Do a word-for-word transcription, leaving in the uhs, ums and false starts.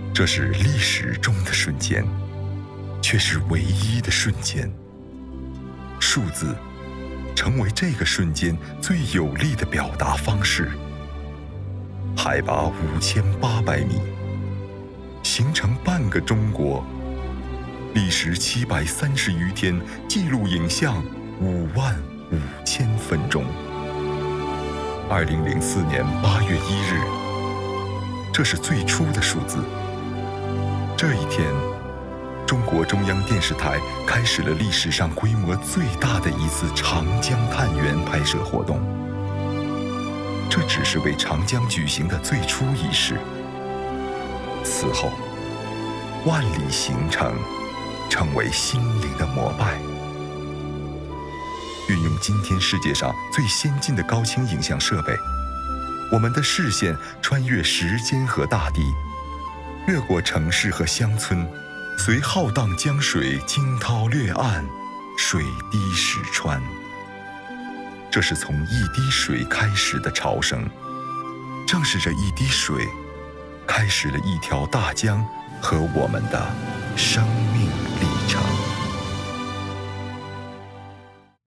这是历史中的瞬间，却是唯一的瞬间。数字成为这个瞬间最有力的表达方式。海拔五千八百米，形成半个中国，历时七百三十余天，记录影像五万五千分钟。二零零四年八月一日，这是最初的数字。这一天，中国中央电视台开始了历史上规模最大的一次长江探源拍摄活动。这只是为长江举行的最初仪式。此后，万里行程成为心灵的膜拜。运用今天世界上最先进的高清影像设备，我们的视线穿越时间和大地，越过城市和乡村，随浩荡江水惊涛掠岸，水滴石穿。这是从一滴水开始的潮生，正是这一滴水，开始了一条大江和我们的生命